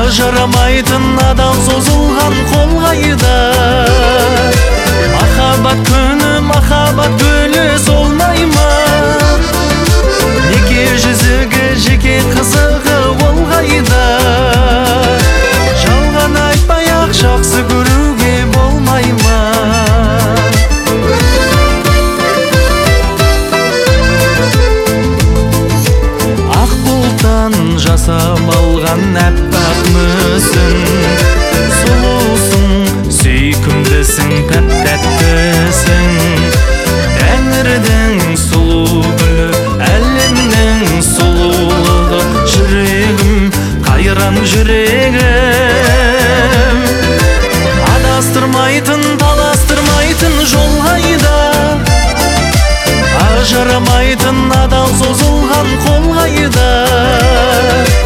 ажырамайтын адал созылған қол қайда. Махаббат күні махаббат гүлі солмай ма? Неке жүзігі жеке қызығы ол қайда? Жалған айтпай-ақ жақсы көруге болмай ма? Ақ бұлттан жасап алған әппақ мүсін, сұлусың, сүйкімдісің, тәп-тәттісің. Тәңірдің сұлу гүлі, әлемнің сұлулығы, жүрегім, қайран жүрегім. Адастырмайтын, таластырмайтын жол қайда? Ажырамайтын адал созылған қол қайда?